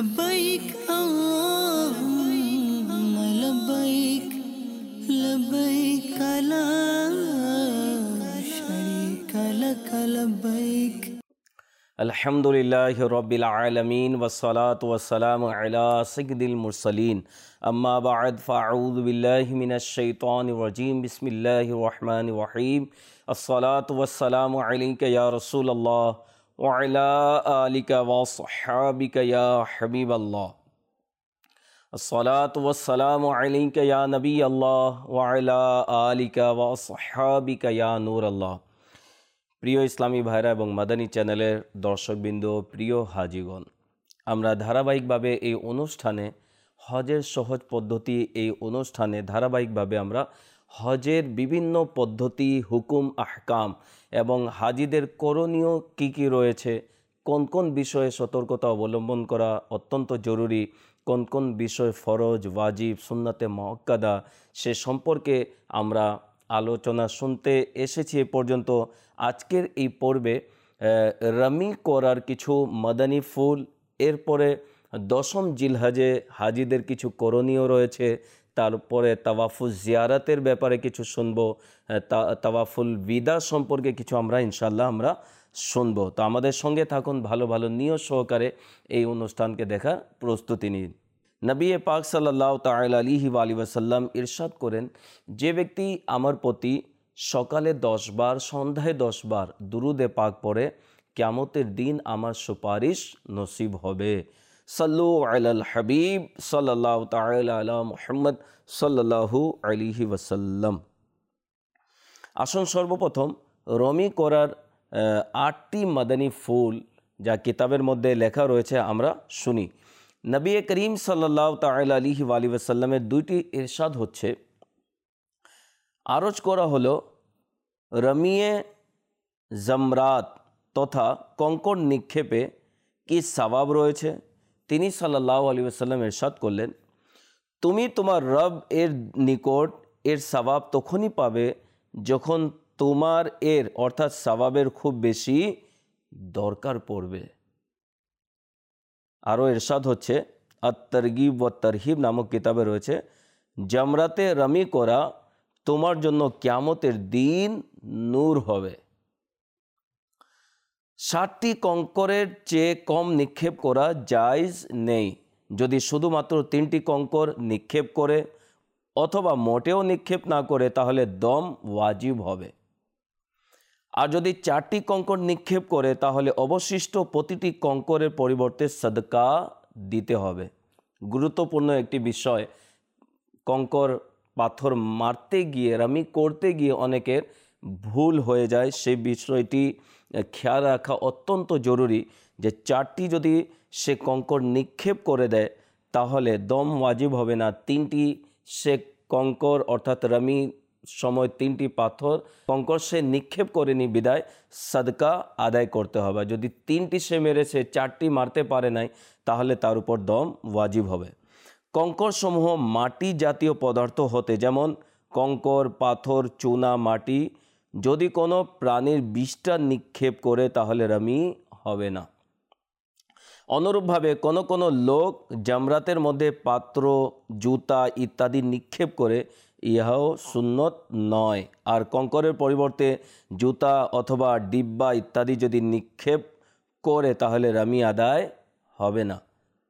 लब्बैक अल्लाहुम्मा लब्बैक लब्बैक ला शरीका लक लब्बैक। अल्हम्दुलिल्लाहि रब्बिल आलमीन वस्सलातु वस्सलामु अला सय्यिदिल मुरसलीन अम्मा बअद फ़अऊज़ु बिल्लाहि मिनश शैतानिर रजीम बिस्मिल्लाहिर रहमानिर रहीम अस्सलातु वस्सलामु अलैका या रसूलल्लाह व अला आलिका व अस्हाबिका या हबीबल्लाह अस्सलातु वस्सलामु अलैका या नबियल्लाह व अला आलिका व अस्हाबिका या नूरल्लाह। প্রিয় ইসলামী ভাইরা এবং মাদানী চ্যানেলের দর্শকবৃন্দ, প্রিয় হাজিগণ, আমরা ধারাবাহিকভাবে এই অনুষ্ঠানে হজের সহজ পদ্ধতি এই অনুষ্ঠানে ধারাবাহিকভাবে আমরা হজের বিভিন্ন পদ্ধতি, হুকুম, আহকাম এবং হাজিদের করণীয় কি কি রয়েছে, কোন কোন বিষয়ে সতর্কতা অবলম্বন করা অত্যন্ত জরুরি, কোন কোন বিষয় ফরজ, ওয়াজিব, সুন্নাতে মুআক্কাদা সে সম্পর্কে আমরা আলোচনা শুনতে এসেছি এ পর্যন্ত। আজকের এই পর্বে রামি করার কিছু মাদানী ফুল, এরপরে দশম জিলহজে হাজিদের কিছু করণীয় রয়েছে, তারপরে তাওয়াফুল জিয়ারাতের ব্যাপারে কিছু শুনব, তাওয়াফুল বিদা সম্পর্কে কিছু আমরা ইনশাল্লাহ আমরা শুনব। তো আমাদের সঙ্গে থাকুন, ভালো ভালো নিয়ত সহকারে এই অনুষ্ঠানকে দেখার প্রস্তুতি নিন। নবী পাক সাল্লাল্লাহু তাআলা আলাইহি ওয়াসাল্লাম ইরশাদ করেন, যে ব্যক্তি আমার প্রতি সকালে 10 বার সন্ধ্যায় 10 বার দুরুদে পাক পড়ে কিয়ামতের দিন আমার সুপারিশ নসিব হবে। সাল্লু আলাল হাবিব সাল্লাল্লাহু তাআলা আলা মুহাম্মদ সাল্লাল্লাহু আলাইহি ওয়াসাল্লাম। আসুন সর্বপ্রথম রমি করার 8টি মাদানী ফুল যা কিতাবের মধ্যে লেখা রয়েছে আমরা শুনি। নবী করিম সাল্লাল্লাহু তাআলা আলাইহি ওয়াসাল্লামের 2টি ইরশাদ হচ্ছে, আরজ করা হলো রমিয়ে জমরাত তথা কঙ্কর নিক্ষেপে কি সওয়াব রয়েছে। তিনি সাল্লাল্লাহু আলাইহি ওয়াসাল্লাম ইরশাদ করলেন, তুমি তোমার রব এর নিকট এর সওয়াব তখনই পাবে যখন তোমার এর অর্থাৎ সওয়াবের খুব বেশি দরকার পড়বে। আরও ইরশাদ হচ্ছে, আত-তারগিব ওয়া তারহিব নামক কিতাবে রয়েছে, জামরাতে রমি করা তোমার জন্য কিয়ামতের দিন নূর হবে। 60টি কঙ্করের চেয়ে কম নিক্ষেপ করা জায়েজ নেই। যদি শুধুমাত্র 3টি কঙ্কর নিক্ষেপ করে অথবা মোটেও নিক্ষেপ না করে তাহলে দম ওয়াজিব হবে। আর যদি 4টি কঙ্কর নিক্ষেপ করে তাহলে অবশিষ্ট প্রতিটি কঙ্করের পরিবর্তে সাদকা দিতে হবে। গুরুত্বপূর্ণ একটি বিষয়, কঙ্কর পাথর মারতে গিয়ে রামি করতে গিয়ে অনেকের ভুল হয়ে যায়, সেই বিষয়টি খেয়াল রাখা অত্যন্ত জরুরি যে 4টি যদি সে কঙ্কর নিক্ষেপ করে দেয় তাহলে দম ওয়াজিব হবে না। 3টি সে কঙ্কর অর্থাৎ রামি সময় 3টি পাথর কঙ্কর সে নিক্ষেপ করেনি বিদায় সাদকা আদায় করতে হবে। যদি 3টি সে মেরেছে 4টি মারতে পারে নাই তাহলে তার উপর দম ওয়াজিব হবে। কঙ্কর সমূহ মাটি জাতীয় পদার্থ হতে, যেমন কঙ্কর, পাথর, চুনা, মাটি, যদি কোনো প্রাণীর বিষটা নিক্ষেপ করে তাহলে রামি হবে না। অনুরূপভাবে কোনো কোনো লোক জামরাতের মধ্যে পাত্র, জুতা ইত্যাদি নিক্ষেপ করে, ইহাও সুন্নত নয়। আর কঙ্করের পরিবর্তে জুতা অথবা ডিব্বা ইত্যাদি যদি নিক্ষেপ করে তাহলে রামি আদায় হবে না।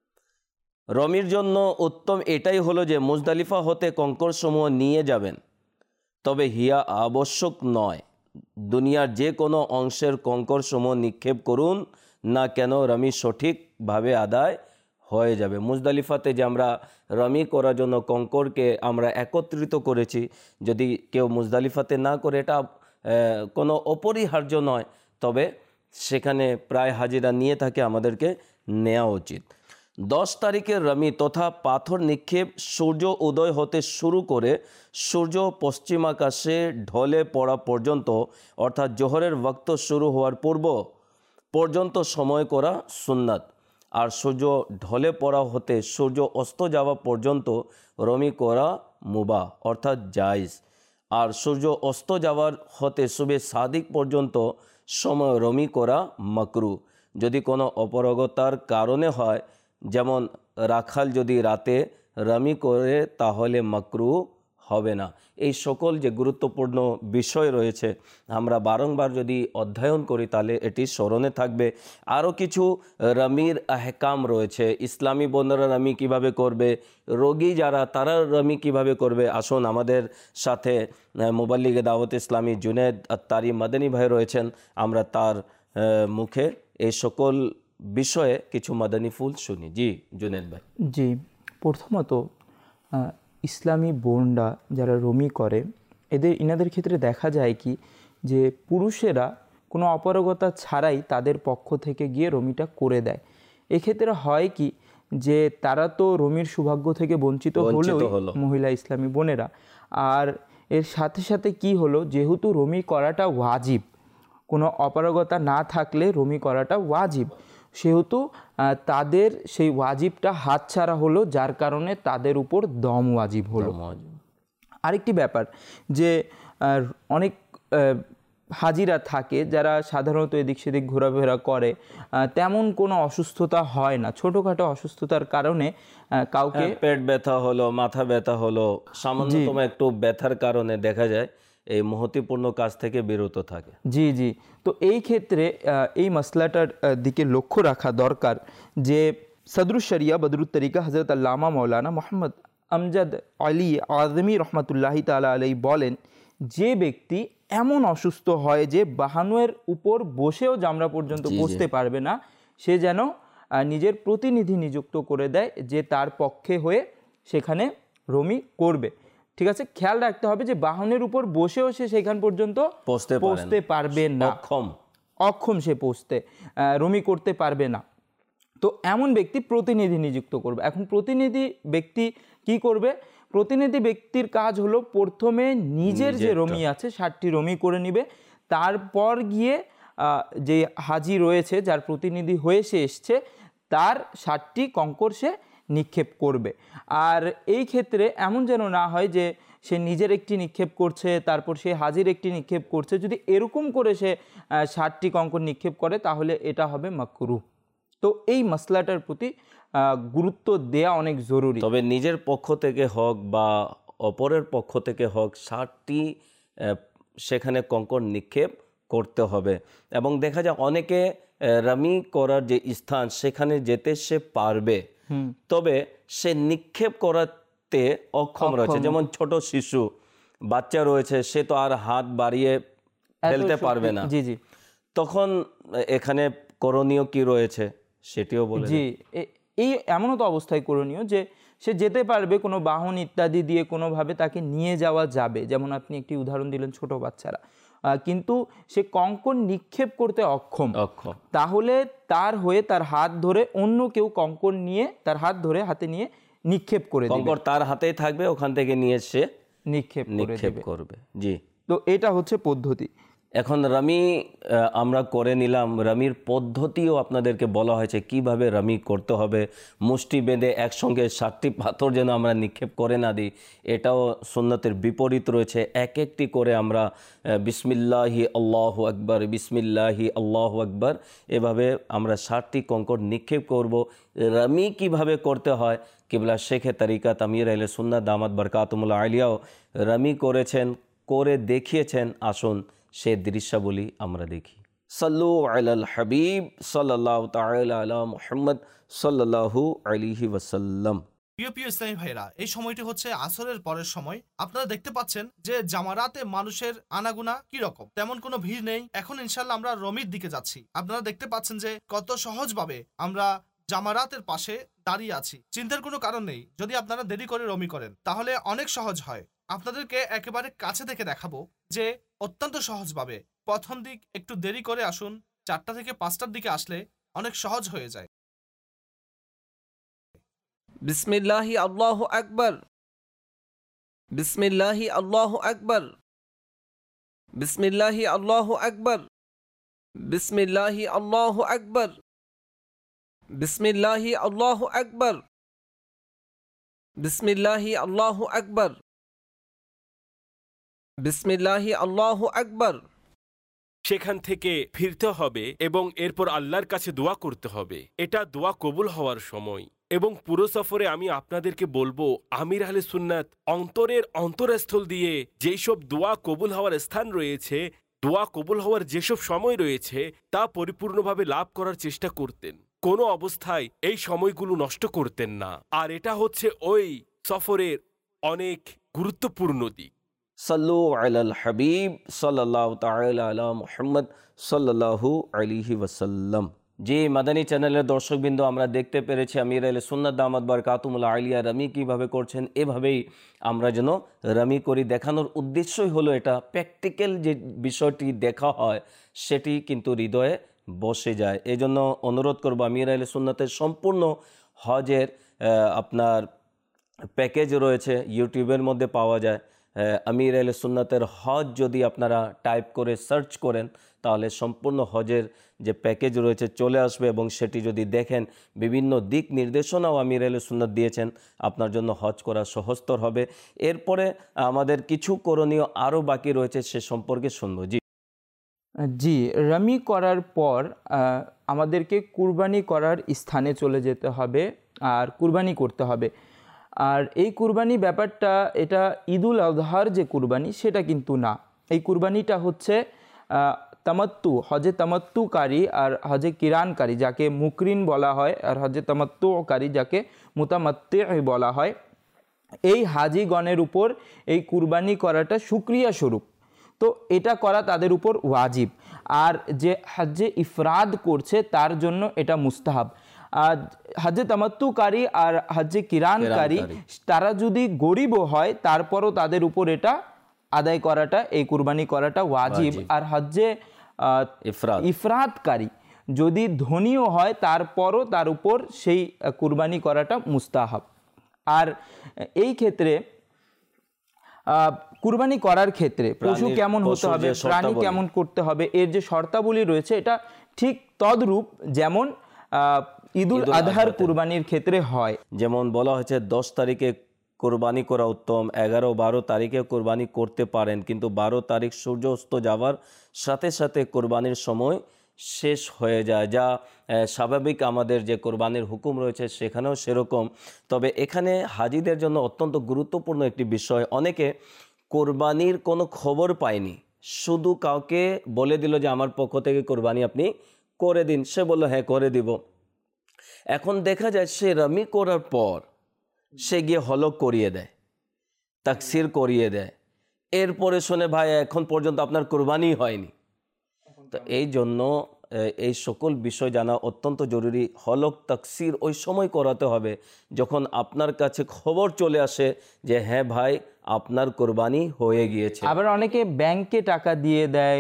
রমির জন্য উত্তম এটাই হলো যে মুজদালিফা হতে কঙ্কর সমূহ নিয়ে যাবেন, তবে হিয়া আবশ্যক নয়। দুনিয়ার যে কোনো অংশের কঙ্কর সমূহ নিক্ষেপ করুন না কেন রমি সঠিকভাবে আদায় হয়ে যাবে। মুজদালিফাতে যে আমরা রমি করার জন্য কঙ্করকে আমরা একত্রিত করেছি, যদি কেউ মুজদালিফাতে না করে এটা কোনো অপরিহার্য নয়, তবে সেখানে প্রায় হাজিরা নিয়ে থাকে, আমাদেরকে নেওয়া উচিত। 10 তারিখের রমি তথা পাথর নিক্ষেপ সূর্য উদয় হতে শুরু করে সূর্য পশ্চিমাকাশে ঢলে পড়া পর্যন্ত, অর্থাৎ জোহরের ওয়াক্ত শুরু হওয়ার পূর্ব পর্যন্ত সময় করা সুন্নাত। আর সূর্য ঢলে পড়া হতে সূর্য অস্ত যাওয়া পর্যন্ত রমি করা মুবাহ অর্থাৎ জায়েজ। আর সূর্য অস্ত যাওয়ার হতে সুবে সাদিক পর্যন্ত সময় রমি করা মাকরু। যদি কোনো অপারগতার কারণে হয় যেমন রাখাল যদি রাতে রামি করে তাহলে মাকরু হবে না। এই সকল যে গুরুত্বপূর্ণ বিষয় রয়েছে আমরা বারংবার যদি অধ্যয়ন করি তাহলে এটি স্মরণে থাকবে। আরও কিছু রামির আহকাম রয়েছে, ইসলামী বোনেরা রামি কিভাবে করবে, রোগী যারা তারা রামি কিভাবে করবে। আসুন আমাদের সাথে মুবাল্লিগে দাওয়াত ইসলামী জুনেদ আত্তারি মাদানী ভাই রয়েছেন, আমরা তার মুখে এই সকল বিষয়ে কিছু মাদানী ফুল শুনি। জি জুনেদ ভাই। জি, প্রথমত ইসলামী বোনরা যারা রমি করে ইনাদের ক্ষেত্রে দেখা যায় কি যে পুরুষেরা কোনো অপারগতা ছাড়াই তাদের পক্ষ থেকে গিয়ে রমিটা করে দেয়। এক্ষেত্রে হয় কি যে তারা তো রমির সৌভাগ্য থেকে বঞ্চিত হলো মহিলা ইসলামী বোনেরা, আর এর সাথে সাথে কি হলো, যেহেতু রমি করাটা ওয়াজিব, কোনো অপারগতা না থাকলে রমি করাটা ওয়াজিব, সেহেতু তাদের সেই ওয়াজিবটা হাতছাড়া হলো, যার কারণে তাদের উপর দম ওয়াজিব হলো। আরেকটি ব্যাপার যে অনেক হাজিরা থাকে যারা সাধারণত এদিক সেদিক ঘোরাফেরা করে, তেমন কোনো অসুস্থতা হয় না, ছোটোখাটো অসুস্থতার কারণে কাউকে পেট ব্যথা হলো, মাথা ব্যথা হলো, সামান্যতম একটু ব্যথার কারণে দেখা যায় এই মহত্বপূর্ণ কাজ থেকে বিরত থাকে। জি জি, তো এই ক্ষেত্রে এই মসলাটার দিকে লক্ষ্য রাখা দরকার যে সদরুশ শরিয়া বদরুত তরিকা হজরত আল্লামা মৌলানা মোহাম্মদ আমজাদ আলী আজমি রহমতুল্লাহি তাআলা আলাইহি বলেন, যে ব্যক্তি এমন অসুস্থ হয় যে বাহানের উপর বসেও জামরা পর্যন্ত বসতে পারবে না, সে যেন নিজের প্রতিনিধি নিযুক্ত করে দেয় যে তার পক্ষে হয়ে সেখানে রমি করবে। ঠিক আছে, খেয়াল রাখতে হবে যে বাহনের উপর বসেও সে সেখান পর্যন্ত পৌঁছতে পারবে না, অক্ষম সে পৌঁছতে, রমি করতে পারবে না। তো এমন ব্যক্তি প্রতিনিধি নিযুক্ত করবে। এখন প্রতিনিধি ব্যক্তি কি করবে? প্রতিনিধি ব্যক্তির কাজ হলো প্রথমে নিজের যে রমি আছে 60টি রমি করে নিবে, তারপর গিয়ে যে হাজি রয়েছে যার প্রতিনিধি হয়ে সে এসছে তার 60টি কঙ্কর সে নিক্ষেপ করবে। আর এই ক্ষেত্রে এমন যেন না হয় যে সে নিজের একটি নিক্ষেপ করছে তারপর সে হাজির একটি নিক্ষেপ করছে, যদি এরকম করে সে 60টি কঙ্কর নিক্ষেপ করে তাহলে এটা হবে মাকরুহ। তো এই মসলাটার প্রতি গুরুত্ব দেয়া অনেক জরুরি। তবে নিজের পক্ষ থেকে হোক বা অপরের পক্ষ থেকে হোক 60টি সেখানে কঙ্কর নিক্ষেপ করতে হবে। এবং দেখা যায় অনেকে রামি করার যে স্থান সেখানে যেতে সে পারবে, তবে সে নিক্ষেপ করাতে অক্ষম রয়েছে। যেমন ছোট শিশু বাচ্চা রয়েছে, সে তো আর হাত বাড়িয়ে ফেলতে পারবে না। জি জি, তখন এখানে করণীয় কি রয়েছে সেটিও বলে। জি, এই এমনও তো অবস্থায় করণীয় যে সে যেতে পারবে, কোনো বাহন ইত্যাদি দিয়ে কোনোভাবে তাকে নিয়ে যাওয়া যাবে। যেমন আপনি একটি উদাহরণ দিলেন ছোট বাচ্চারা, কিন্তু সে কঙ্কর নিক্ষেপ করতে অক্ষম, তাহলে তার হয়ে তার হাত ধরে অন্য কেউ কঙ্কর নিয়ে তার হাত ধরে হাতে নিয়ে নিক্ষেপ করে দিবে, কঙ্কর তার হাতেই থাকবে, ওখান থেকে নিয়ে সে নিক্ষেপ করবে। জি, তো এটা হচ্ছে পদ্ধতি। এখন রামি আমরা করে নিলাম, রামির পদ্ধতিও আপনাদেরকে বলা হয়েছে কিভাবে রামি করতে হবে। মুষ্টি বেঁধে একসঙ্গে 60টি পাথর যেন আমরা নিক্ষেপ করে না দিই, এটাও সুন্নতের বিপরীত রয়েছে। এক একটি করে আমরা বিসমিল্লাহি আল্লাহু আকবার, বিসমিল্লাহি আল্লাহু আকবার, এভাবে আমরা 60টি কঙ্কর নিক্ষেপ করব। রামি কিভাবে করতে হয় কিবলা শেখে তরিকাত আমির আহলে সুন্নাত দামাত বরকাতুমুল্লাহ আলিয়াও রামি করেছেন, করে দেখিয়েছেন। আসুন সে দৃশ্যাবলী আমরা দেখি। সাল্লু আলাল হাবিব সাল্লাল্লাহু তাআলা আলা মুহাম্মদ সাল্লাল্লাহু আলাইহি ওয়াসাল্লাম। প্রিয় ইসলামী ভাইরা, এই সময়টি হচ্ছে আসরের পরের সময়। আপনারা দেখতে পাচ্ছেন যে জামারাতে মানুষের আনাগুনা কি রকম, তেমন কোনো ভিড় নেই। এখন ইনশাআল্লাহ আমরা রমির দিকে যাচ্ছি। আপনারা দেখতে পাচ্ছেন যে কত সহজভাবে আমরা জামারাতের পাশে দাঁড়িয়ে আছি। চিন্তার কোনো কারণ নেই। যদি আপনারা দেরি করে রমি করেন তাহলে অনেক সহজ হয়। আপনাদেরকে একেবারে কাছে থেকে দেখাবো যে অত্যন্ত সহজভাবে প্রথম দিক একটু দেরি করে আসুন, 4টা থেকে 5টার দিকে আসলে অনেক সহজ হয়ে যায়। বিসমিল্লাহি আল্লাহু আকবার, বিসমিল্লাহি আল্লাহু আকবার, বিসমিল্লাহি আল্লাহু আকবার, বিসমিল্লাহি আল্লাহু আকবার, বিসমিল্লাহি আল্লাহু আকবার, বিসমিল্লাহি আল্লাহু আকবার, বিসমিল্লাহি আল্লাহু আকবার। সেখান থেকে ফিরতে হবে এবং এরপর আল্লাহর কাছে দোয়া করতে হবে। এটা দোয়া কবুল হওয়ার সময়। এবং পুরো সফরে আমি আপনাদেরকে বলবো আমির আহলে সুন্নাত অন্তরের অন্তরস্থল দিয়ে যেই সব দোয়া কবুল হওয়ার স্থান রয়েছে, দোয়া কবুল হওয়ার যেসব সময় রয়েছে তা পরিপূর্ণভাবে লাভ করার চেষ্টা করতেন। কোনো অবস্থায় এই সময়গুলো নষ্ট করতেন না। আর এটা হচ্ছে ওই সফরের অনেক গুরুত্বপূর্ণ দিক। সাল্লু আলাল হাবিব সাল্লাল্লাহু তাআলা আলা মুহাম্মদ সাল্লাল্লাহু আলাইহি ওয়াসাল্লাম। জি, মাদানী চ্যানেলের দর্শকবৃন্দ, আমরা দেখতে পেরেছি আমির আহলে সুন্নাত দামাত বারকাতুহুল আলিয়া রামি কীভাবে করছেন। এভাবেই আমরা যেন রামি করি। দেখানোর উদ্দেশ্যই হলো এটা, প্র্যাকটিক্যাল যে বিষয়টি দেখা হয় সেটি কিন্তু হৃদয়ে বসে যায়। এই জন্য অনুরোধ করবো, আমির আহলে সুন্নাতের সম্পূর্ণ হজের আপনার প্যাকেজ রয়েছে, ইউটিউবের মধ্যে পাওয়া যায়। আমির আহলে সুন্নাতের হজ যদি আপনারা টাইপ করে সার্চ করেন তাহলে সম্পূর্ণ হজের যে প্যাকেজ রয়েছে চলে আসবে, এবং সেটি যদি দেখেন বিভিন্ন দিক নির্দেশনাও আমির আহলে সুন্নাত দিয়েছেন, আপনার জন্য হজ করা সহজতর হবে। এরপরে আমাদের কিছু করণীয় আরও বাকি রয়েছে, সে সম্পর্কে শুনবো। জি, রামি করার পর আমাদেরকে কুরবানি করার স্থানে চলে যেতে হবে আর কুরবানি করতে হবে। আর এই কুরবানি ব্যাপারটা, এটা ঈদুল আজহার যে কুরবানি সেটা কিন্তু না। এই কুরবানিটা হচ্ছে তামাত্তু, হজে তামাত্তুকারী আর হজে কিরানকারী যাকে মুকরিন বলা হয়, আর হজে তামাত্তুকারী যাকে মুতামাত্তি বলা হয়, এই হাজিগণের উপর এই কুরবানি করাটা শুকরিয়া স্বরূপ। তো এটা করা তাদের উপর ওয়াজিব। আর যে হজ্জে ইফরাদ করছে তার জন্য এটা মুস্তাহাব। আর হজ্জে তামাত্তুকারী আর হজ্জে কিরানকারী তারা যদি গরিবও হয় তারপরও তাদের উপর এটা আদায় করাটা, এই কুরবানি করাটা ওয়াজিব। আর হজ্জে ইফরাদকারী যদি ধনীও হয় তারপরও তার উপর সেই কুরবানি করাটা মুস্তাহাব। আর এই ক্ষেত্রে কুরবানি করার ক্ষেত্রে পশু কেমন হতে হবে, প্রাণী কেমন করতে হবে, এর যে শর্তাবলী রয়েছে এটা ঠিক তদ্রূপ যেমন ঈদুল আজহার কুরবানির ক্ষেত্রে হয়। যেমন বলা হয়েছে 10 তারিখে কোরবানি করা উত্তম, 11-12 তারিখে কোরবানি করতে পারেন, কিন্তু 12 তারিখ সূর্য অস্ত যাওয়ার সাথে সাথে কোরবানির সময় শেষ হয়ে যায়, যা স্বাভাবিক আমাদের যে কোরবানির হুকুম রয়েছে সেখানেও সেরকম। তবে এখানে হাজিদের জন্য অত্যন্ত গুরুত্বপূর্ণ একটি বিষয়, অনেকে কোরবানির কোনো খবর পায়নি, শুধু কাউকে বলে দিল যে আমার পক্ষ থেকে কোরবানি আপনি করে দিন, সে বলল হ্যাঁ করে দিব। এখন দেখা যায় সে রামি করার পর সে গিয়ে হলক করিয়ে দেয়, তাকসির করিয়ে দেয়, এরপরে শুনে ভাই এখন পর্যন্ত আপনার কোরবানি হয়নি। তো এই জন্য এই সকল বিষয় জানা অত্যন্ত জরুরি। হলক তাকসির ওই সময় করাতে হবে যখন আপনার কাছে খবর চলে আসে যে হ্যাঁ ভাই আপনার কোরবানি হয়ে গিয়েছে। আবার অনেকে ব্যাংকে টাকা দিয়ে দেয়,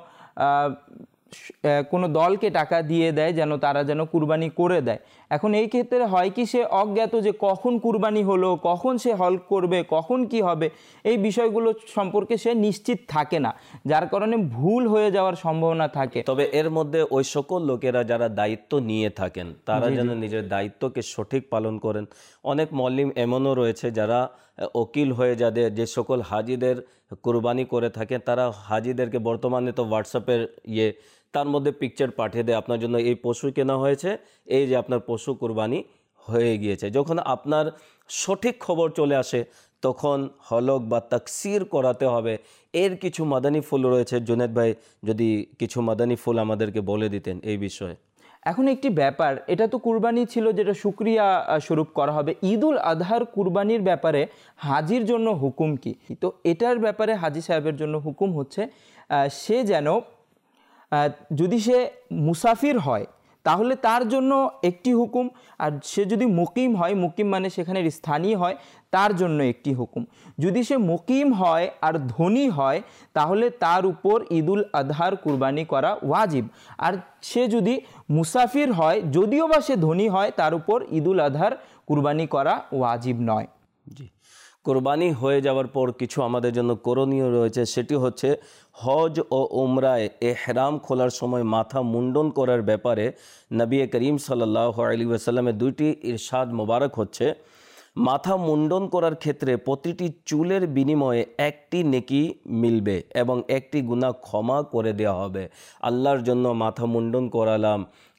কোনো দলকে টাকা দিয়ে দেয় যেন তারা যেন কুরবানি করে দেয়। এখন এই ক্ষেত্রে হয় কি, সে অজ্ঞাত যে কখন কুরবানি হলো, কখন সে হল্ক করবে, কখন কি হবে, এই বিষয়গুলো সম্পর্কে সে নিশ্চিত থাকে না, যার কারণে ভুল হয়ে যাওয়ার সম্ভাবনা থাকে। তবে এর মধ্যে ওই সকল লোকেরা যারা দায়িত্ব নিয়ে থাকেন তারা যেন নিজের দায়িত্বকে সঠিক পালন করেন। অনেক মল্লিম এমনও রয়েছে যারা ওকিল হয়ে যাদের যে সকল হাজিদের কুরবানি করে থাকেন, তারা হাজিদেরকে বর্তমানে তো হোয়াটসঅ্যাপের তার মধ্যে পিকচার পাঠিয়ে দেয়, আপনার জন্য এই পশু কেনা হয়েছে, এই যে আপনার পশু কুরবানি হয়ে গিয়েছে। যখন আপনার সঠিক খবর চলে আসে তখন হলক বা তাকসির করাতে হবে। এর কিছু মাদানী ফুল রয়েছে, জুনেদ ভাই যদি কিছু মাদানী ফুল আমাদেরকে বলে দিতেন এই বিষয়ে। এখন একটি ব্যাপার, এটা তো কুরবানি ছিল যেটা শুকরিয়া স্বরূপ করা হবে। ঈদুল আজহার কুরবানির ব্যাপারে হাজির জন্য হুকুম কি? তো এটার ব্যাপারে হাজি সাহেবের জন্য হুকুম হচ্ছে সে যেন, যদি সে মুসাফির হয় তাহলে তার জন্য একটি হুকুম, আর সে যদি মুকিম হয়, মুকিম মানে সেখানের স্থানীয় হয়, তার জন্য একটি হুকুম। যদি সে মুকিম হয় আর ধনী হয় তাহলে তার উপর ঈদুল আজহার কুরবানি করা ওয়াজিব। আর সে যদি মুসাফির হয়, যদিও বা সে ধনী হয়, তার উপর ঈদুল আজহার কুরবানি করা ওয়াজিব নয়। জি, কোরবানি হয়ে যাওয়ার পর কিছু আমাদের জন্য করণীয় রয়েছে, সেটি হচ্ছে হজ ও উমরায় এহরাম খোলার সময় মাথা মুন্ডন করার ব্যাপারে নবী করিম সাল্লাল্লাহু আলাইহি ওয়াসাল্লামের দুইটি ইরশাদ মোবারক হচ্ছে, মাথা মুন্ডন করার ক্ষেত্রে প্রতিটি চুলের বিনিময়ে একটি নেকি মিলবে এবং একটি গুনাহ ক্ষমা করে দেওয়া হবে। আল্লাহর জন্য মাথা মুন্ডন করালাম,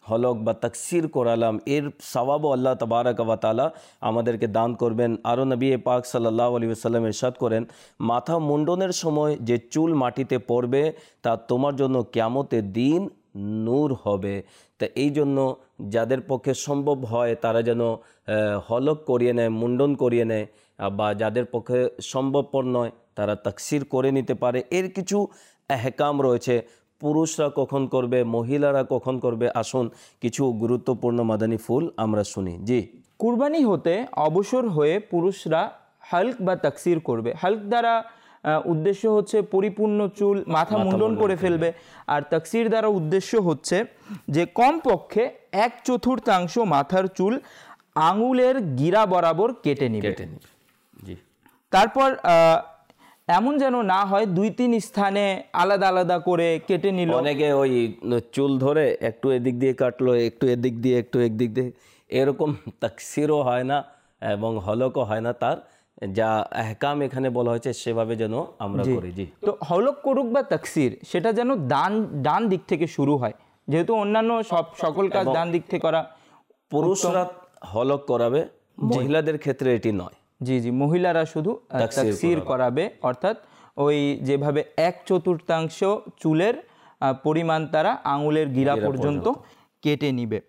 হলক বা তাকসির করালাম, এর সওয়াবও আল্লাহ তাবারাক ওয়া তাআলা আমাদেরকে দান করবেন। আরও নবী পাক সাল্লাল্লাহু আলাইহি ওয়াসাল্লাম ইরশাদ করেন, মাথা মুন্ডনের সময় যে চুল মাটিতে পড়বে তা তোমার জন্য কিয়ামতের দিন নূর হবে। তা এই জন্য যাদের পক্ষে সম্ভব হয় তারা যেন হলক করিয়ে নেয়, মুন্ডন করিয়ে নেয়, বা যাদের পক্ষে সম্ভবপর নয় তারা তাকসির করে নিতে পারে। এর কিছু আহকাম রয়েছে, পুরুষরা কখন করবে, মহিলারা কখন করবে। আসুন কিছু গুরুত্বপূর্ণ মাদানী ফুল আমরা শুনি। জি, কুরবানি হতে অবসর হয়ে পুরুষরা হালক বা তাকসির করবে। হালক দ্বারা উদ্দেশ্য হচ্ছে পরিপূর্ণ চুল মাথা মুন্ডন করে ফেলবে, আর তাকসির দ্বারা উদ্দেশ্য হচ্ছে যে কমপক্ষে 1/4 মাথার চুল আঙুলের গিরা বরাবর কেটে নেবে। জি। তারপর এমন যেন না হয় 2-3 স্থানে আলাদা আলাদা করে কেটে নিল। অনেকে ওই চুল ধরে একটু এদিক দিয়ে কাটলো, একটু এদিক দিয়ে, একটু একদিক দিয়ে, এরকম তাকসিরও হয় না এবং হলকও হয় না। তার যা আহকাম এখানে বলা হয়েছে সেভাবে যেন আমরা করি। জি, তো হলক করুক বা তাকসির সেটা যেন ডান দিক থেকে শুরু হয়, যেহেতু অন্যান্য সকল কাজ ডান দিক থেকে করা। পুরুষরা হলক করাবে, মহিলাদের ক্ষেত্রে এটি নয়। জি জি, মহিলারা শুধু তাকসির করাবে, অর্থাৎ ওই যেভাবে 1/4 চুলের পরিমাণ তারা আঙুলের গিরা পর্যন্ত কেটে নিবে।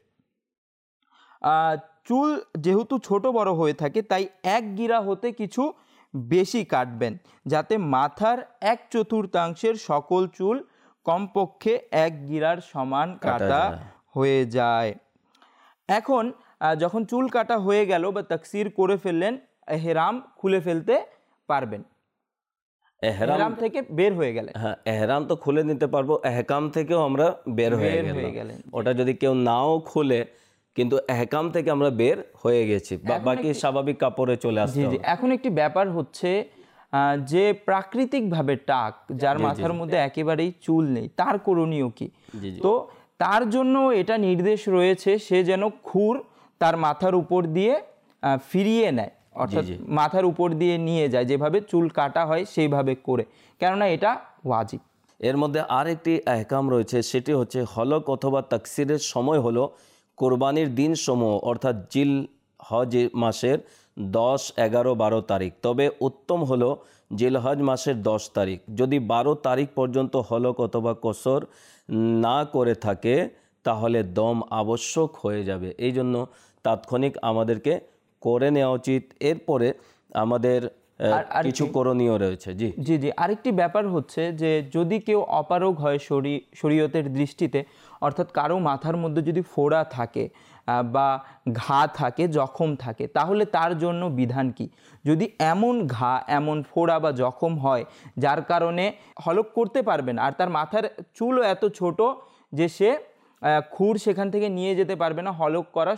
চুল যেহেতু ছোট বড় হয়ে থাকে তাই 1 গিরা হতে কিছু বেশি কাটবেন, যাতে মাথার 1/4 সকল চুল কমপক্ষে 1 গিরার সমান কাটা হয়ে যায়। এখন যখন চুল কাটা হয়ে গেল বা তাকসির করে ফেললেন, এহরাম খুলে ফেলতে পারবেন। এহরাম থেকে বের হয়ে গেলে, হ্যাঁ, এহরাম তো খুলে নিতে পারবো, এহকাম থেকেও আমরা বের হয়ে গেলেন। ওটা যদি কেউ নাও খুলে, কিন্তু এহকাম থেকে আমরা বের হয়ে গেছি, বাকি স্বাভাবিক কাপড়ে চলে আসছে। এখন একটি ব্যাপার হচ্ছে যে প্রাকৃতিকভাবে টাক, যার মাথার মধ্যে একেবারেই চুল নেই, তার করণীয় কি? তো তার জন্য এটা নির্দেশ রয়েছে সে যেন খুর তার মাথার উপর দিয়ে ফিরিয়ে নেয়, অর্থাৎ মাথার উপর দিয়ে নিয়ে যায়, যেভাবে চুল কাটা হয় সেইভাবে করে, কেননা এটা ওয়াজিব। এর মধ্যে আরেকটি আহকাম রয়েছে, সেটি হচ্ছে হলক অথবা তাকসিরের সময় হলো কোরবানির দিন সমূহ, অর্থাৎ জিল হজ মাসের 10, 11, 12 তারিখ। তবে উত্তম হলো জিল হজ মাসের 10 তারিখ। যদি 12 তারিখ পর্যন্ত হলক অথবা কসর না করে থাকে তাহলে দম আবশ্যক হয়ে যাবে। এই জন্য তাৎক্ষণিক আমাদেরকে করে নেওয়া উচিত। এরপরে আমাদের কিছু করণীয় রয়েছে। জি জি জি, আরেকটি ব্যাপার হচ্ছে যে যদি কেউ অপারগ হয় শরীয়তের দৃষ্টিতে, অর্থাৎ কারো মাথার মধ্যে যদি ফোড়া থাকে বা ঘা থাকে, জখম থাকে, তাহলে তার জন্য বিধান কি? যদি এমন ঘা, এমন ফোড়া বা জখম হয় যার কারণে হলক করতে পারবে না, আর তার মাথার চুলও এত ছোট যে সে খুর সেখান থেকে নিয়ে যেতে পারবে না, হলক করা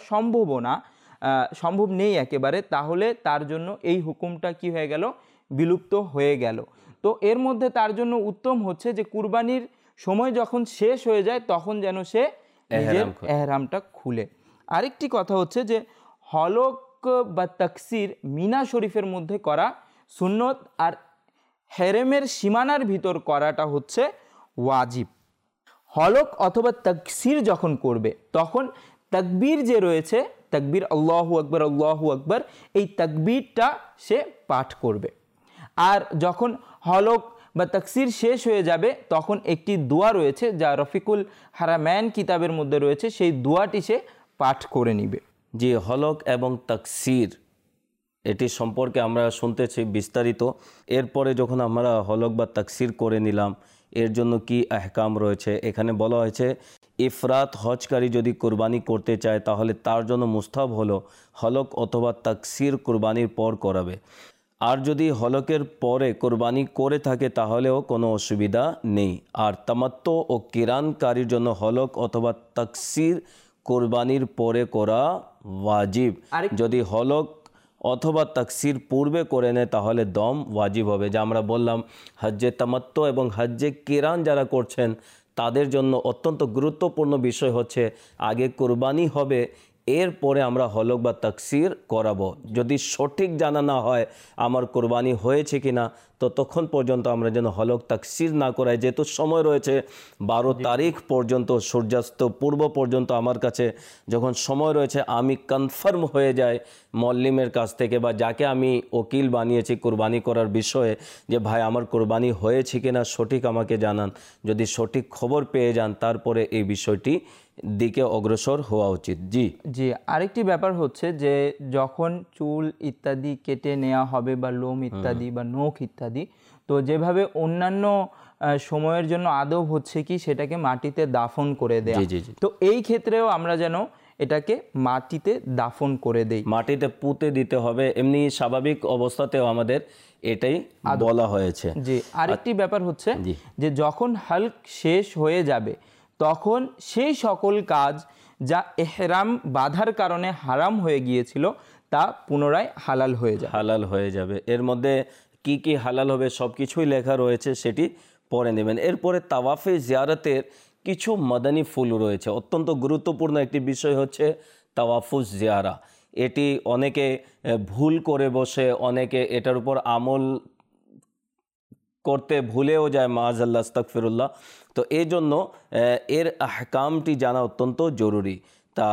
সম্ভব নেই একেবারে, তাহলে তার জন্য এই হুকুমটা কি হয়ে গেল? বিলুপ্ত হয়ে গেল। তো এর মধ্যে তার জন্য উত্তম হচ্ছে যে কুরবানির সময় যখন শেষ হয়ে যায় তখন যেন সে নিজের এহরামটা খুলে। আরেকটি কথা হচ্ছে যে হলক বা তাকসির মিনা শরীফের মধ্যে করা সুন্নত, আর হেরেমের সীমানার ভিতর করাটা হচ্ছে ওয়াজিব। হলক অথবা তাকসির যখন করবে তখন তাকবীর যে রয়েছে, তাকবীর আল্লাহু আকবার, আল্লাহু আকবার, এই তাকবীরটা সে পাঠ করবে। আর যখন হলক বা তাকসির শেষ হয়ে যাবে তখন একটি দোয়া রয়েছে যা রফিকুল হারামাইন কিতাবের মধ্যে রয়েছে, সেই দোয়াটি সে পাঠ করে নিবে। জি, হলক এবং তাকসির এটি সম্পর্কে আমরা শুনতেছি বিস্তারিত। এরপরে যখন আমরা হলক বা তাকসির করে নিলাম, এর জন্য কি আহকাম রয়েছে এখানে বলা হয়েছে। ইফরাত হজকারী যদি কুরবানি করতে চায় তাহলে তার জন্য মুস্তাহাব হলো হলক অথবা তাকসির কুরবানির পর করাবে। আর যদি হলকের পরে কোরবানি করে থাকে তাহলেও কোনো অসুবিধা নেই। আর তামাত্ত ও কিরানকারীর জন্য হলক অথবা তাকসির কোরবানির পরে করা ওয়াজিব। যদি হলক অথবা তাকসির পূর্বে করে নেয় তাহলে দম ওয়াজিব হবে। যা আমরা বললাম, হজ্জে তামাত্ত এবং হজ্জে কিরান যারা করছেন তাদের জন্য অত্যন্ত গুরুত্বপূর্ণ বিষয় হচ্ছে আগে কোরবানি হবে, এরপরে আমরা হলক বা তাকসির করাবো। যদি সঠিক জানা না হয় আমার কোরবানি হয়েছে কিনা, ততক্ষণ পর্যন্ত আমরা যেন হলক তাকসির না করাই। যেহেতু সময় রয়েছে 12 তারিখ পর্যন্ত, সূর্যাস্ত পূর্ব পর্যন্ত আমার কাছে যখন সময় রয়েছে, আমি কনফার্ম হয়ে যাই মল্লিমের কাছ থেকে বা যাকে আমি ওকিল বানিয়েছি কোরবানি করার বিষয়ে, যে ভাই আমার কোরবানি হয়েছে কিনা সঠিক আমাকে জানান। যদি সঠিক খবর পেয়ে যান তারপরে এই বিষয়টি দিকে অগ্রসর হওয়া উচিত। জি জি, আরেকটি ব্যাপার হচ্ছে যে যখন চুল ইত্যাদি কেটে নেওয়া হবে বা লোম ইত্যাদি বা নখ ইত্যাদি, তো যেভাবে অন্যান্য সময়ের জন্য আদব হচ্ছে কি সেটাকে মাটিতে দাফন করে দেয়া, জি জি জি। তো এই ক্ষেত্রেও আমরা যেন এটাকে মাটিতে দাফন করে দেই, মাটিতে পুঁতে দিতে হবে। এমনি স্বাভাবিক অবস্থাতেও আমাদের এটাই বলা হয়েছে। জি। আরেকটি ব্যাপার হচ্ছে জি। যে যখন হালক শেষ হয়ে যাবে তখন সেই সকল কাজ যা এহরাম বাধার কারণে হারাম হয়ে গিয়েছিল তা পুনরায় হালাল হয়ে যাবে। হালাল হয়ে যাবে। এর মধ্যে কি কি হালাল হবে সব কিছুই লেখা রয়েছে, সেটি পড়ে নেবেন। এরপরে তাওয়াফে জিয়ারতের কিছু মাদানী ফুল রয়েছে। অত্যন্ত গুরুত্বপূর্ণ একটি বিষয় হচ্ছে তাওয়াফুজ জিয়ারা। এটি অনেকে ভুল করে বসে, অনেকে এটার উপর আমল করতে ভুলেও যায়, মাআযাল্লাহ আস্তাগফিরুল্লাহ। তো এই জন্য এর আহকামটি জানা অত্যন্ত জরুরি। তা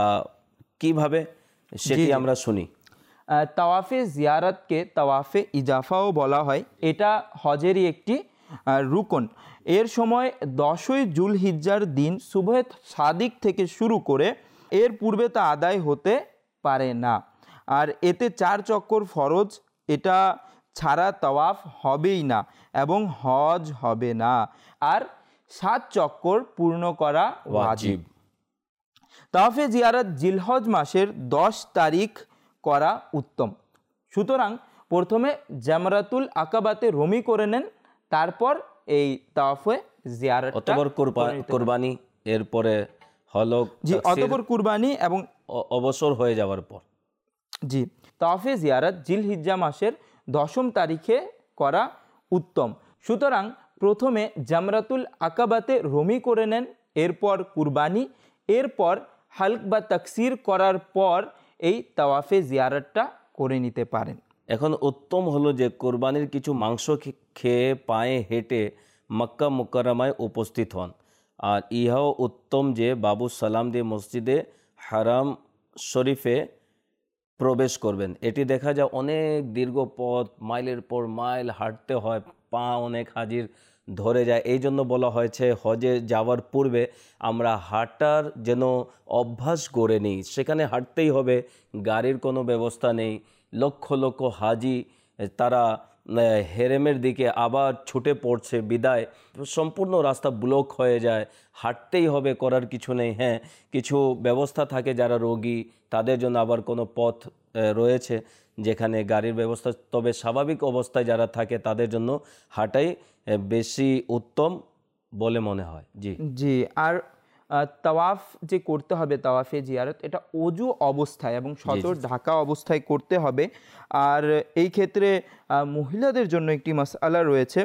কিভাবে সেটি আমরা শুনি। তাওয়াফে জিয়ারতকে তাওয়াফে ইজাফাও বলা হয়। এটা হজেরই একটি রুকন। এর সময় 10ই জুলহিজ্জার দিন সুবহে সাদিক থেকে শুরু করে এর পূর্বে তা আদায় হতে পারে না। আর এতে 4 চক্কর ফরজ, এটা ছাড়া তাওয়াফ হবেই না এবং হজ হবে না। আর 7 চক্কর পূর্ণ করা ওয়াজিব। তাওয়াফে জিয়ারত জিলহজ মাসের 10 তারিখ করা উত্তম। সুতরাং প্রথমে জামরাতুল আকাবাতে রমি করে নেন, তারপর এই তাওয়াফে জিয়ারত, অতঃপর কুরবানি, এরপরে হলক, জি, অতঃপর কুরবানি এবং অবসর হয়ে যাওয়ার পর। জি, তাওয়াফে জিয়ারত জিলহিজ্জা মাসের 10ম তারিখে করা উত্তম। সুতরাং প্রথমে জামরাতুল আকাবাতে রমি করে নেন, এরপর কুরবানি, এরপর হালক বা তাকসির করার পর এই তাওয়াফে জিয়ারতটা করে নিতে পারেন। এখন উত্তম হলো যে কোরবানির কিছু মাংস খেয়ে পায়ে হেঁটে মক্কা মুকাররমায় উপস্থিত হন। আর ইহাও উত্তম যে বাবু সালাম দিয়ে মসজিদে হারাম শরীফে প্রবেশ করবেন। এটি দেখা যায় অনেক দীর্ঘ পথ, মাইলের পর মাইল হাঁটতে হয়, পা অনেক হাজির ধরে যায়। এই জন্য বলা হয়েছে হজে যাওয়ার পূর্বে আমরা হাঁটার যেন অভ্যাস গড়ে নিই। সেখানে হাঁটতেই হবে, গাড়ির কোনো ব্যবস্থা নেই। লক্ষ লক্ষ হাজি তারা হেরেমের দিকে আবার ছুটে পড়ছে, বিদায় সম্পূর্ণ রাস্তা ব্লক হয়ে যায়। হাঁটতেই হবে, করার কিছু নেই। হ্যাঁ, কিছু ব্যবস্থা থাকে যারা রোগী, তাদের জন্য আবার কোনো পথ রয়েছে যেখানে গাড়ির ব্যবস্থা, তবে স্বাভাবিক অবস্থায় যারা থাকে তাদের জন্য হাঁটাই বেশি উত্তম বলে মনে হয়। জি জি। আর তাওয়াফ যে করতে হবে তাওয়াফে জিয়ারত, এটা অজু অবস্থায় এবং সতর ঢাকা অবস্থায় করতে হবে। আর এই ক্ষেত্রে মহিলাদের জন্য একটি মাসআলা রয়েছে।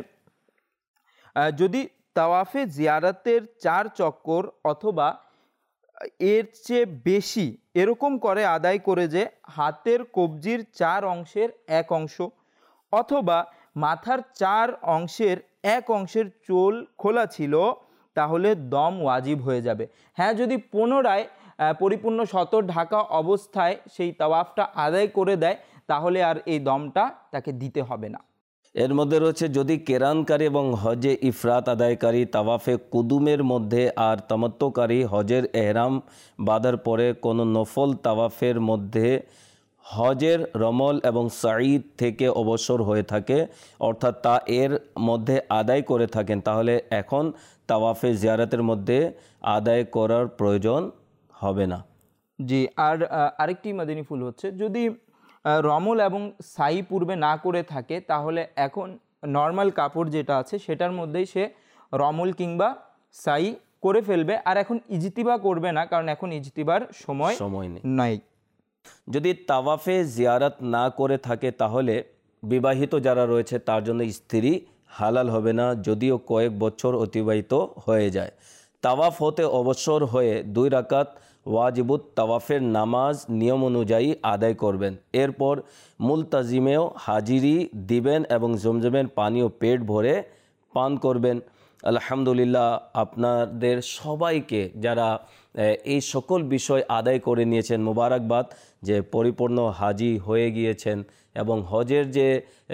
যদি তাওয়াফে জিয়ারতের 4 চক্কর অথবা এর চেয়ে বেশি এরকম করে আদায় করে যে হাতের কবজির 4 অংশের 1 অংশ অথবা মাথার 4 অংশের 1 অংশের চুল খোলা ছিল, তাহলে দম ওয়াজিব হয়ে যাবে। হ্যাঁ, যদি পুনরায় পরিপূর্ণ সতর ঢাকা অবস্থায় সেই তাওয়াফটা আদায় করে দেয়, তাহলে আর এই দমটা তাকে দিতে হবে না। এর মধ্যে রয়েছে যদি কেরানকারী এবং হজে ইফরাত আদায়কারী তাওয়াফে কুদুমের মধ্যে আর তামাত্তুকারী হজের এহরাম বাঁধার পরে কোনো নফল তাওয়াফের মধ্যে হজের রমল এবং সাঈদ থেকে অবসর হয়ে থাকে, অর্থাৎ তা এর মধ্যে আদায় করে থাকেন, তাহলে এখন তাওয়াফে জিয়ারতের মধ্যে আদায় করার প্রয়োজন হবে না। জি। আর আরেকটি মাদিনী ফুল হচ্ছে যদি রমল এবং সাই পূর্বে না করে থাকে, তাহলে এখন নর্মাল কাপড় যেটা আছে সেটার মধ্যেই সে রমল কিংবা সাই করে ফেলবে। আর এখন ইজতিবা করবে না, কারণ এখন ইজতিবার সময় নাই। যদি তাওয়াফে জিয়ারত না করে থাকে তাহলে বিবাহিত যারা রয়েছে তার জন্য স্ত্রী হালাল হবে না, যদিও কয়েক বছর অতিবাহিত হয়ে যায়। তাওয়াফ হতে অবসর হয়ে 2 রাকাত ওয়াজিবুত তাওয়াফের নামাজ নিয়ম অনুযায়ী আদায় করবেন। এরপর মুলতাজিমেও হাজিরি দিবেন এবং জমজমের পানীয় পেট ভরে পান করবেন। আলহামদুলিল্লাহ, আপনাদের সবাইকে যারা এই সকল বিষয় আদায় করে নিয়েছেন মোবারকবাদ, যে পরিপূর্ণ হাজি হয়ে গিয়েছেন এবং হজের যে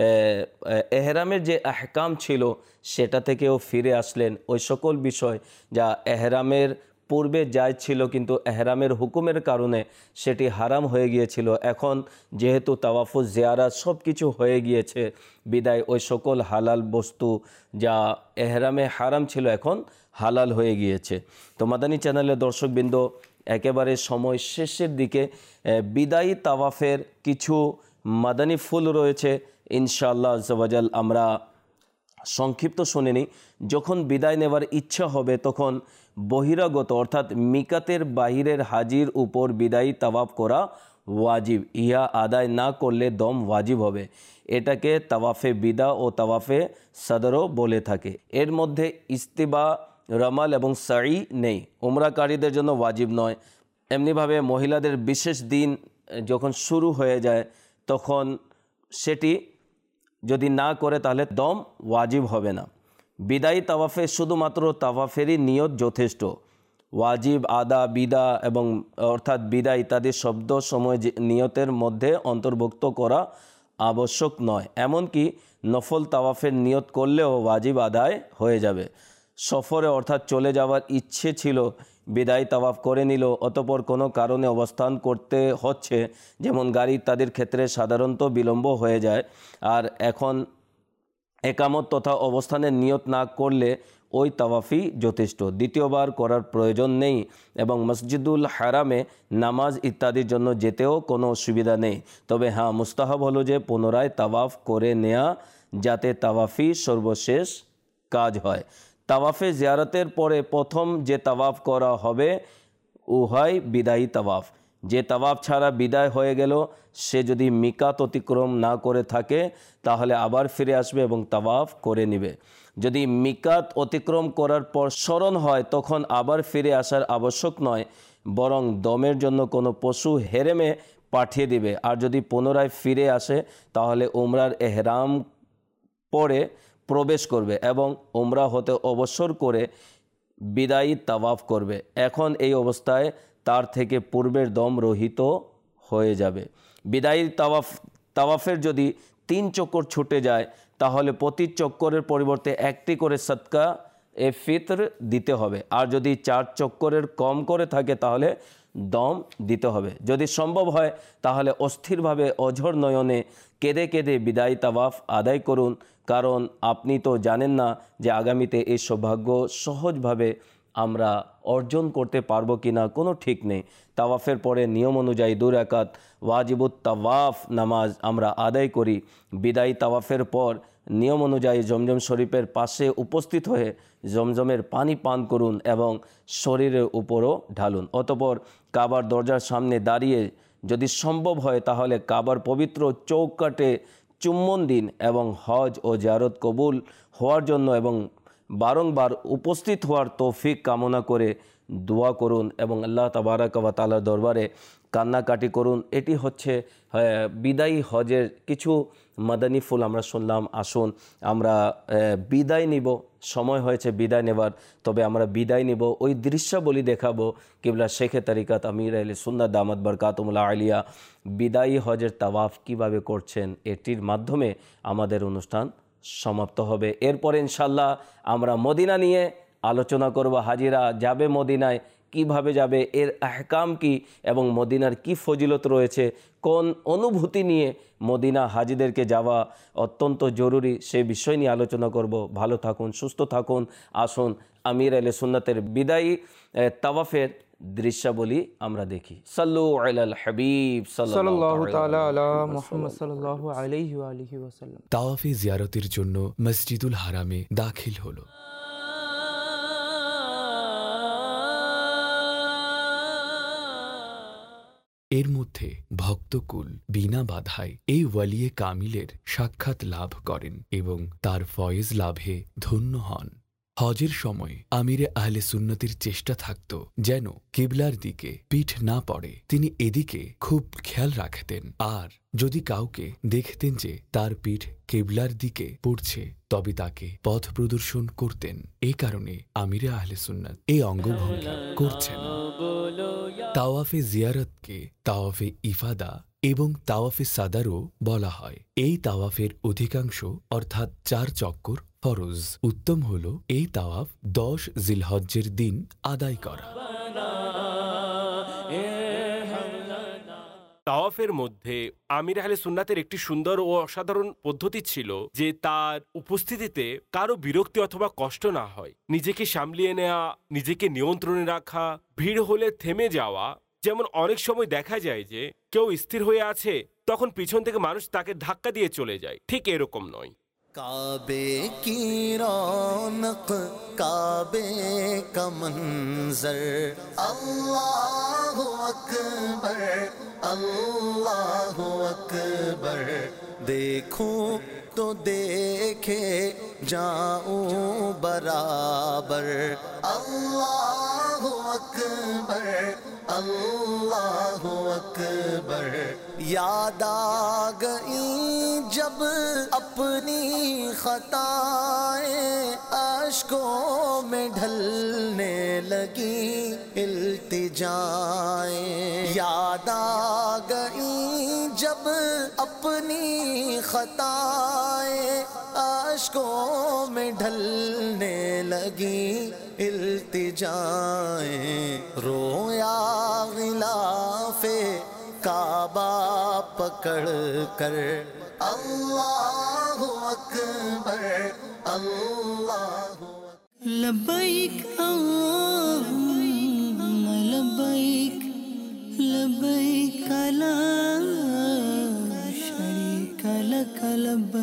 এহরামের যে আহকাম ছিল সেটা থেকেও ফিরে আসলেন। ওই সকল বিষয় যা এহরামের পূর্বে জায়েজ ছিল কিন্তু এহরামের হুকুমের কারণে সেটি হারাম হয়ে গিয়েছিল, এখন যেহেতু তাওয়াফুজ জিয়ারাত সব কিছু হয়ে গিয়েছে বিদায় ওই সকল হালাল বস্তু যা এহরামে হারাম ছিল এখন হালাল হয়ে গিয়েছে। তো মাদানী চ্যানেলের দর্শকবৃন্দ, একেবারে সময় শেষের দিকে বিদায়ী তাওয়াফের কিছু মাদানী ফুল রয়েছে, ইনশাআল্লাহ আজ্জাওয়াজাল আমরা সংক্ষিপ্ত শুনে নিই। যখন বিদায় নেওয়ার ইচ্ছা হবে তখন বহিরাগত অর্থাৎ মিকাতের বাহিরের হাজির উপর বিদায়ী তাওয়াফ করা ওয়াজিব, ইহা আদায় না করলে দম ওয়াজিব হবে। এটাকে তাওয়াফে বিদা ও তাওয়াফে সদরও বলে থাকে। এর মধ্যে ইস্তিবা, রমাল এবং সাই নেই, উমরাকারীদের জন্য ওয়াজিব নয়। এমনিভাবে মহিলাদের বিশেষ দিন যখন শুরু হয়ে যায় তখন সেটি যদি না করে তাহলে দম ওয়াজিব হবে না। বিদায়ী তাওয়াফে শুধুমাত্র তাওয়াফেরই নিয়ত যথেষ্ট। ওয়াজিব, আদা, বিদা এবং অর্থাৎ বিদা ইত্যাদি শব্দ সময় নিয়তের মধ্যে অন্তর্ভুক্ত করা আবশ্যক নয়। এমনকি নফল তাওয়াফের নিয়ত করলেও ওয়াজিব আদায় হয়ে যাবে। সফরে অর্থাৎ চলে যাওয়ার ইচ্ছে ছিল, বিদায়ী তাওয়াফ করে নিল, অতঃপর কোনো কারণে অবস্থান করতে হচ্ছে, যেমন গাড়ি ইত্যাদির ক্ষেত্রে সাধারণত বিলম্ব হয়ে যায়, আর এখন একামত তথা অবস্থানের নিয়ত না করলে ওই তাওয়াফই যথেষ্ট, দ্বিতীয়বার করার প্রয়োজন নেই এবং মসজিদুল হারামে নামাজ ইত্যাদির জন্য যেতেও কোনো অসুবিধা নেই। তবে হ্যাঁ, মুস্তাহাব হলো যে পুনরায় তাওয়াফ করে নেয়া, যাতে তাওয়াফই সর্বশেষ কাজ হয়। তাওয়াফে জিয়ারতের পরে প্রথম যে তাওয়াফ করা হবে উহাই বিদায়ী তাওয়াফ। যে তাওয়াফ ছাড়া বিদায় হয়ে গেল সে যদি মিকাত অতিক্রম না করে থাকে তাহলে আবার ফিরে আসবে এবং তাওয়াফ করে নেবে। যদি মিকাত অতিক্রম করার পর স্মরণ হয় তখন আবার ফিরে আসার আবশ্যক নয়, বরং দমের জন্য কোনো পশু হেরেমে পাঠিয়ে দিবে। আর যদি পুনরায় ফিরে আসে তাহলে উমরার এহরাম পরে প্রবেশ করবে এবং উমরা হতে অবসর করে বিদায়ী তাওয়াফ করবে। এখন এই অবস্থায় তার থেকে পূর্বের দম রহিত হয়ে যাবে। বিদায়ী তাওয়াফের যদি 3 চক্কর ছুটে যায় তাহলে প্রতি চক্করের পরিবর্তে একটি করে সদকা এ ফিতর দিতে হবে, আর যদি 4 চক্করের কম করে থাকে তাহলে দম দিতে হবে। যদি সম্ভব হয় তাহলে অস্থিরভাবে অঝর নয়নে কেঁদে কেঁদে বিদায়ী তাওয়াফ আদায় করুন, কারণ আপনি তো জানেন না যে আগামীতে এই সৌভাগ্য সহজভাবে আমরা অর্জন করতে পারবো কিনা, কোনো ঠিক নেই। তাওয়াফের পরে নিয়ম অনুযায়ী 2 রাকাত ওয়াজিবুত তাওয়াফ নামাজ আমরা আদায় করি। বিদায়ী তাওয়াফের পর নিয়ম অনুযায়ী জমজম শরীফের পাশে উপস্থিত হয়ে জমজমের পানি পান করুন এবং শরীরের উপরও ঢালুন। অতঃপর কাবার দরজার সামনে দাঁড়িয়ে যদি সম্ভব হয় তাহলে কাবার পবিত্র চৌকাটে চুম্বন দিন এবং হজ ও জিয়ারত কবুল হওয়ার জন্য এবং বারংবার উপস্থিত হওয়ার তৌফিক কামনা করে দোয়া করুন এবং আল্লাহ তাবারাক ওয়া তাআলার দরবারে কান্নাকাটি করুন। এটি হচ্ছে বিদায়ী হজের কিছু মাদানী ফুল আমরা শুনলাম। আসুন আমরা বিদায় নিব, সময় হয়েছে বিদায় নেবার, তবে আমরা বিদায় নিব ওই দৃশ্যাবলী দেখাবো কিবলা শেখে তরিকাত আমির আহলে সুন্নাত দামাত বরকাতুহুল্লাহ আলিয়া বিদায়ী হজের তাওয়াফ কিভাবে করছেন, এটির মাধ্যমে আমাদের অনুষ্ঠান সমাপ্ত হবে। এরপরে ইনশাল্লাহ আমরা মদিনা নিয়ে আলোচনা করব। হাজিরা যাবে মদিনায়, কিভাবে যাবে, এর আহকাম কি এবং মদিনার কি ফজিলত রয়েছে, কোন অনুভূতি নিয়ে মদিনা হাজিদেরকে যাওয়া অত্যন্ত জরুরি, সে বিষয় নিয়ে আলোচনা করব। ভালো থাকুন, সুস্থ থাকুন। আসুন আমির আহলে সুন্নাতের বিদায়ী তাওয়াফের দৃশ্যাবলী আমরা দেখি। সাল্লু আলাল হাবিব সাল্লাল্লাহু তাআলা আলা মুহাম্মদ সাল্লাল্লাহু আলাইহি ওয়া আলিহি ওয়াসাল্লাম। তাওয়াফে জিয়ারতের জন্য মসজিদুল হারামে দাখিল হলো। এর মধ্যে ভক্তকুল বিনা বাধায় এই ওয়ালিয়ে কামিলের সাক্ষাৎ লাভ করেন এবং তার ফয়েজ লাভে ধন্য হন। হজের সময় আমিরে আহলে সুন্নতের চেষ্টা থাকত যেন কিবলার দিকে পিঠ না পড়ে। তিনি এদিকে খুব খেয়াল রাখতেন, আর যদি কাউকে দেখতেন যে তার পিঠ কিবলার দিকে পড়ছে তবে তাকে পথ প্রদর্শন করতেন। এই কারণে আমিরে আহলে সুন্নাত এই অঙ্গভঙ্গি করছেন। তাওয়াফে জিয়ারতকে তাওয়াফে ইফাদা এবং তাওয়াফে সাদারও বলা হয়। এই তাওয়াফের অধিকাংশ অর্থাৎ 4 চক্কর ফরজ। উত্তম হল এই তাওয়াফ 10 জিলহজ্জের দিন আদায় করা। তাওয়াফের মধ্যে আমির আহলে সুন্নাতের একটি সুন্দর ও অসাধারণ পদ্ধতি ছিল যে তার উপস্থিতিতে কারো বিরক্তি অথবা কষ্ট না হয়। নিজেকে সামলিয়ে নেওয়া, নিজেকে নিয়ন্ত্রণে রাখা, ভিড় হলে থেমে যাওয়া। যেমন অনেক সময় দেখা যায় যে কেউ স্থির হয়ে আছে, তখন পিছন থেকে মানুষ তাকে ধাক্কা দিয়ে চলে যায়। ঠিক এরকম নয়। काबे की रौनक, काबे का मंजर, अल्लाहु अकबर, अल्लाहु अकबर। देखूं तो देखे जाऊं बराबर, अल्लाहु अकबर, अल्लाहु अकबर। याद आ गई जब अपनी खताएं, अश्कों में ढलने लगी इल्तिजाएं। याद आ गई जब अपनी खताएं, अश्कों में ढलने लगी इल्तिजाएं। रोया गिलाफे काबा पकड़ कर, अल्लाहु अकबर, अल्लाहु लब्बैक अल्लाहुम्म लब्बैक, लब्बैक ला शरीक लक लब्बैक।